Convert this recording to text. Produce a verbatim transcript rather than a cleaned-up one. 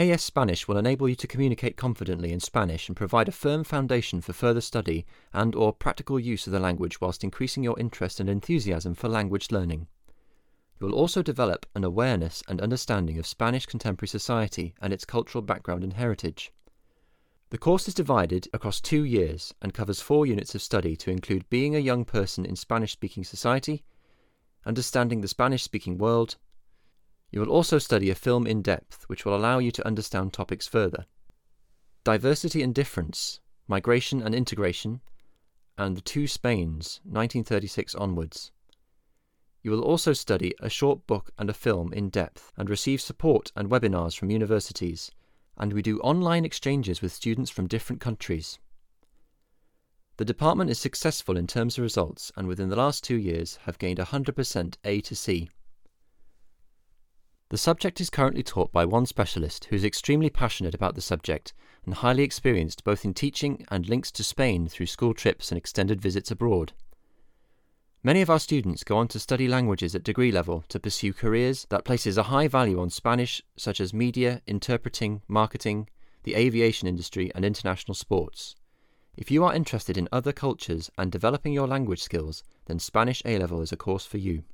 A S Spanish will enable you to communicate confidently in Spanish and provide a firm foundation for further study and or practical use of the language whilst increasing your interest and enthusiasm for language learning. You will also develop an awareness and understanding of Spanish contemporary society and its cultural background and heritage. The course is divided across two years and covers four units of study to include being a young person in Spanish-speaking society, understanding the Spanish-speaking world. You will also study a film in depth, which will allow you to understand topics further. Diversity and Difference, Migration and Integration, and The Two Spains, nineteen thirty-six onwards. You will also study a short book and a film in depth and receive support and webinars from universities, and we do online exchanges with students from different countries. The department is successful in terms of results and within the last two years have gained one hundred percent A to C. The subject is currently taught by one specialist who is extremely passionate about the subject and highly experienced both in teaching and links to Spain through school trips and extended visits abroad. Many of our students go on to study languages at degree level to pursue careers that places a high value on Spanish, such as media, interpreting, marketing, the aviation industry and international sports. If you are interested in other cultures and developing your language skills, then Spanish A-Level is a course for you.